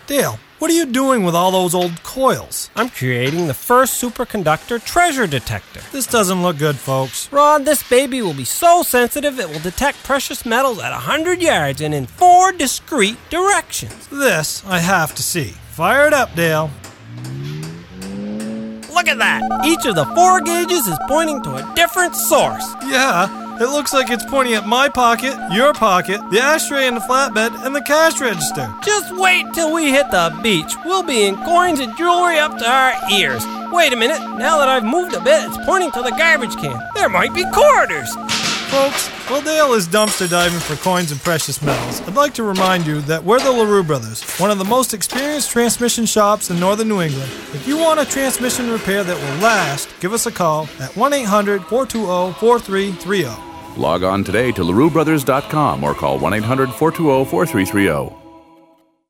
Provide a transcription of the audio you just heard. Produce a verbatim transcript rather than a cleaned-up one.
Dale, what are you doing with all those old coils? I'm creating the first superconductor treasure detector. This doesn't look good, folks. Rod, this baby will be so sensitive it will detect precious metals at one hundred yards and in four discrete directions. This I have to see. Fire it up, Dale. Look at that! Each of the four gauges is pointing to a different source. Yeah. It looks like it's pointing at my pocket, your pocket, the ashtray and the flatbed, and the cash register. Just wait till we hit the beach. We'll be in coins and jewelry up to our ears. Wait a minute. Now that I've moved a bit, it's pointing to the garbage can. There might be quarters. Folks, while Dale is dumpster diving for coins and precious metals, I'd like to remind you that we're the LaRue Brothers, one of the most experienced transmission shops in northern New England. If you want a transmission repair that will last, give us a call at one eight hundred, four two zero, four three three zero. Log on today to larue brothers dot com or call one eight hundred, four two zero, four three three zero.